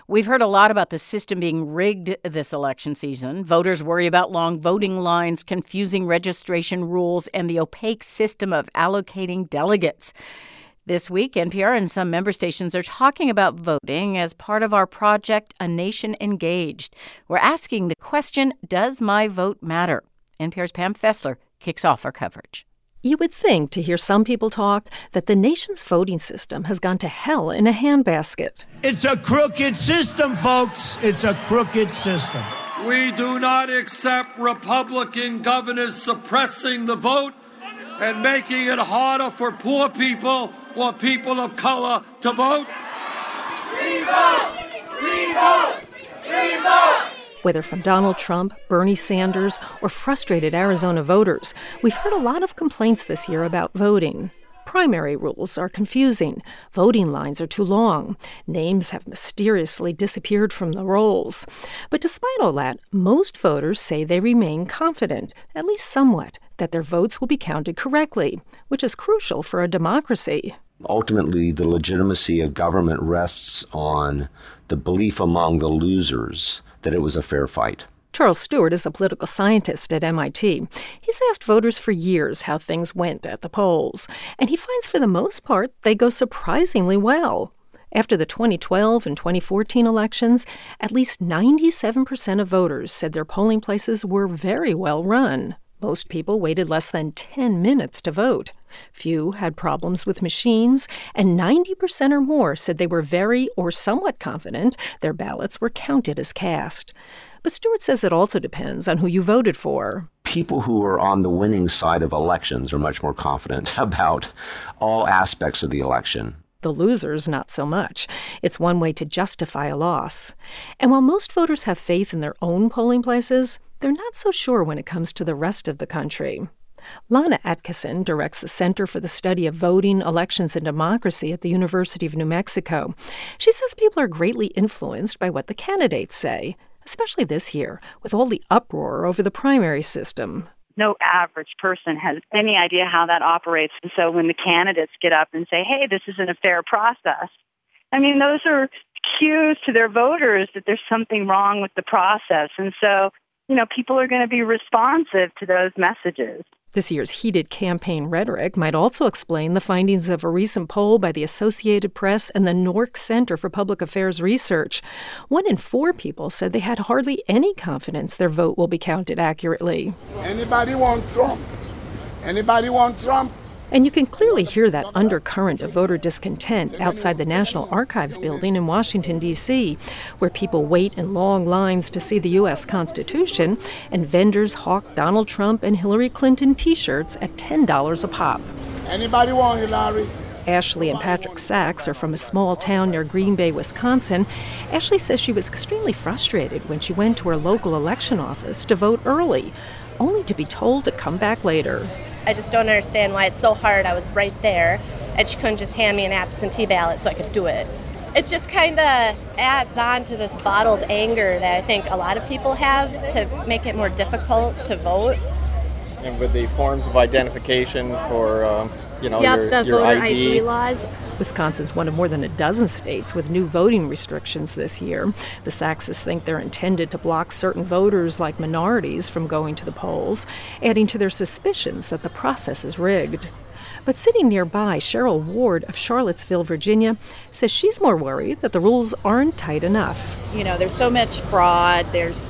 We've heard a lot about the system being rigged this election season. Voters worry about long voting lines, confusing registration rules, and the opaque system of allocating delegates. This week, NPR and some member stations are talking about voting as part of our project, A Nation Engaged. We're asking the question, does my vote matter? NPR's Pam Fessler kicks off our coverage. You would think, to hear some people talk, that the nation's voting system has gone to hell in a handbasket. It's a crooked system, folks. It's a crooked system. We do not accept Republican governors suppressing the vote and making it harder for poor people or people of color to vote. Revote! Revote! Revote! Whether from Donald Trump, Bernie Sanders, or frustrated Arizona voters, we've heard a lot of complaints this year about voting. Primary rules are confusing. Voting lines are too long. Names have mysteriously disappeared from the rolls. But despite all that, most voters say they remain confident, at least somewhat, that their votes will be counted correctly, which is crucial for a democracy. Ultimately, the legitimacy of government rests on the belief among the losers that it was a fair fight. Charles Stewart is a political scientist at MIT. He's asked voters for years how things went at the polls, and he finds for the most part they go surprisingly well. After the 2012 and 2014 elections, at least 97% of voters said their polling places were very well run. Most people waited less than 10 minutes to vote. Few had problems with machines, and 90% or more said they were very or somewhat confident their ballots were counted as cast. But Stewart says it also depends on who you voted for. People who are on the winning side of elections are much more confident about all aspects of the election. The losers, not so much. It's one way to justify a loss. And while most voters have faith in their own polling places, they're not so sure when it comes to the rest of the country. Lana Atkinson directs the Center for the Study of Voting, Elections, and Democracy at the University of New Mexico. She says people are greatly influenced by what the candidates say, especially this year, with all the uproar over the primary system. No average person has any idea how that operates. And so when the candidates get up and say, hey, this isn't a fair process, I mean, those are cues to their voters that there's something wrong with the process. And so, people are going to be responsive to those messages. This year's heated campaign rhetoric might also explain the findings of a recent poll by the Associated Press and the Nork Center for Public Affairs Research. 1 in 4 people said they had hardly any confidence their vote will be counted accurately. Anybody want Trump? Anybody want Trump? And you can clearly hear that undercurrent of voter discontent outside the National Archives building in Washington, D.C., where people wait in long lines to see the U.S. Constitution, and vendors hawk Donald Trump and Hillary Clinton T-shirts at $10 a pop. Anybody want Hillary? Ashley and Patrick Sachs are from a small town near Green Bay, Wisconsin. Ashley says she was extremely frustrated when she went to her local election office to vote early, only to be told to come back later. I just don't understand why it's so hard. I was right there, and she couldn't just hand me an absentee ballot so I could do it. It just kind of adds on to this bottled anger that I think a lot of people have to make it more difficult to vote. And with the forms of identification for, the your voter ID laws. Wisconsin's one of more than a dozen states with new voting restrictions this year. The Sachses think they're intended to block certain voters, like minorities, from going to the polls, adding to their suspicions that the process is rigged. But sitting nearby, Cheryl Ward of Charlottesville, Virginia, says she's more worried that the rules aren't tight enough. There's so much fraud. There's,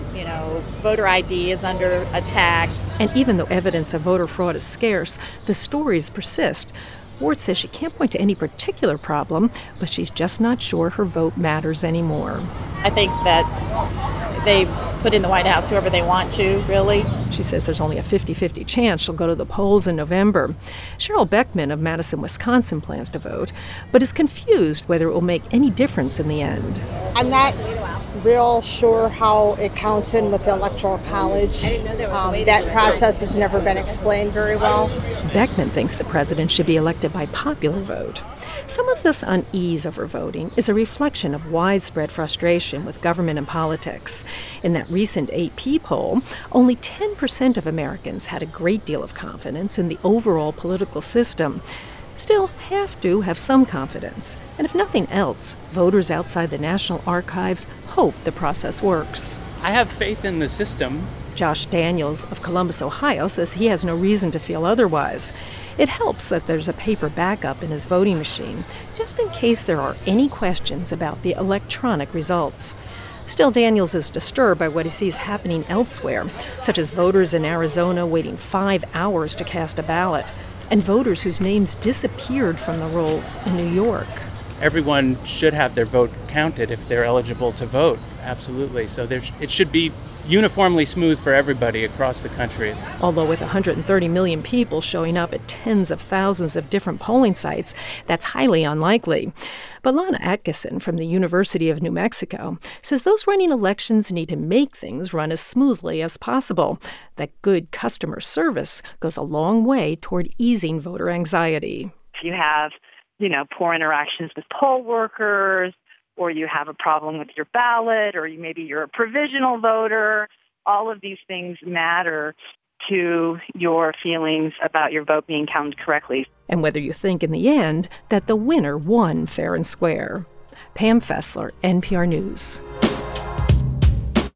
voter ID is under attack. And even though evidence of voter fraud is scarce, the stories persist. Ward says she can't point to any particular problem, but she's just not sure her vote matters anymore. I think that they put in the White House whoever they want to, really. She says there's only a 50-50 chance she'll go to the polls in November. Cheryl Beckman of Madison, Wisconsin plans to vote, but is confused whether it will make any difference in the end. I'm not real sure how it counts in with the Electoral College. That process has never been explained very well. Beckman thinks the president should be elected by popular vote. Some of this unease over voting is a reflection of widespread frustration with government and politics. In that recent AP poll, only 10% of Americans had a great deal of confidence in the overall political system. Still, half do have some confidence. And if nothing else, voters outside the National Archives hope the process works. I have faith in the system. Josh Daniels of Columbus, Ohio, says he has no reason to feel otherwise. It helps that there's a paper backup in his voting machine, just in case there are any questions about the electronic results. Still, Daniels is disturbed by what he sees happening elsewhere, such as voters in Arizona waiting 5 hours to cast a ballot, and voters whose names disappeared from the rolls in New York. Everyone should have their vote counted if they're eligible to vote, absolutely. So it should be uniformly smooth for everybody across the country. Although with 130 million people showing up at tens of thousands of different polling sites, that's highly unlikely. But Lana Atkinson from the University of New Mexico says those running elections need to make things run as smoothly as possible. That good customer service goes a long way toward easing voter anxiety. If you have, poor interactions with poll workers, or you have a problem with your ballot, or maybe you're a provisional voter, all of these things matter to your feelings about your vote being counted correctly. And whether you think in the end that the winner won fair and square. Pam Fessler, NPR News.